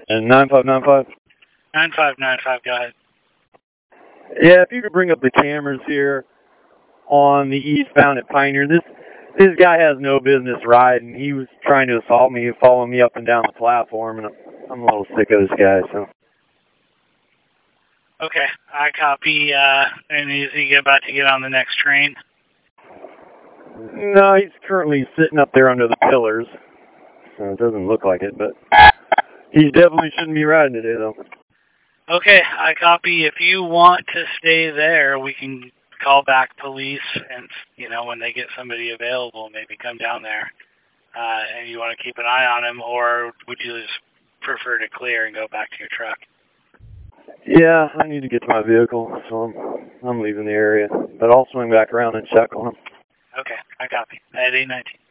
And 9595? 9595, go ahead. Yeah, if you could bring up the cameras here on the eastbound at Pioneer. This guy has no business riding. He was trying to assault me, following me up and down the platform, and I'm a little sick of this guy, so. Okay, I copy. And is he about to get on the next train? No, he's currently sitting up there under the pillars, so it doesn't look like it, but he definitely shouldn't be riding today, though. Okay, I copy. If you want to stay there, we can call back police and, when they get somebody available, maybe come down there. And you want to keep an eye on him, or would you just prefer to clear and go back to your truck? Yeah, I need to get to my vehicle, so I'm leaving the area. But I'll swing back around and check on him. Okay, I copy. At 819.